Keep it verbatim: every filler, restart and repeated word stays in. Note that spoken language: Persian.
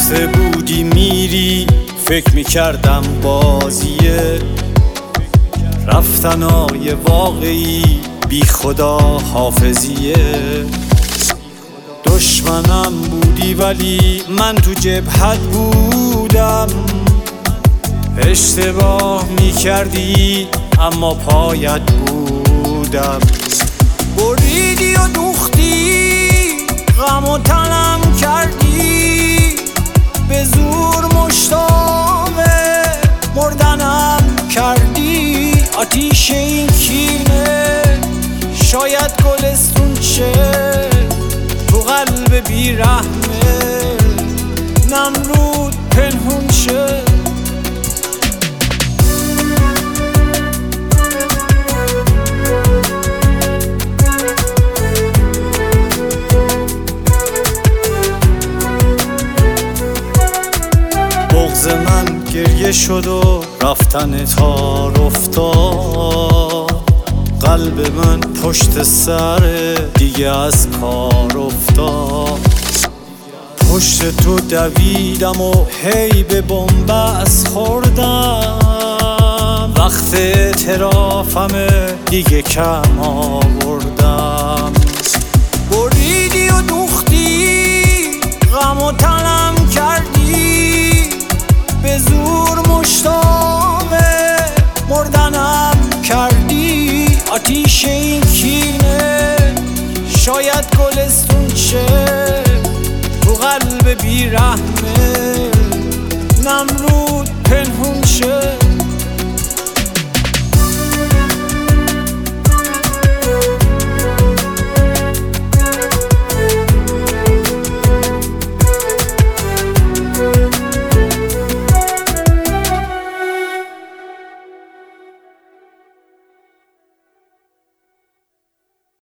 گفته بودی میری، فکر میکردم بازیه، رفتنای واقعی بی خدا حافظیه. دشمنم بودی ولی من تو جبهت بودم، اشتباه میکردی اما پایت بودم. بریدی و دوختی، غم و تنم کردی، به زور مشتاق مردنم کردی. آتیش این کینه شاید گلستون شه، تو قلب بیرحمه نمرود پنهون شه. بغض من گریه شد و رفتن تار افتاد، قلب من پشت سر دیگه از کار افتاد. پشت تو دویدم و هی به بنبست خوردم، وقت اعترافم دیگه کم آوردم. بریدی و دوختی، غم و تنم کردی، به زور مشتاق مردنم کردی. آتیش این کینه شاید گلستون شه، تو قلب بیرحمه نمرود پنهون شه.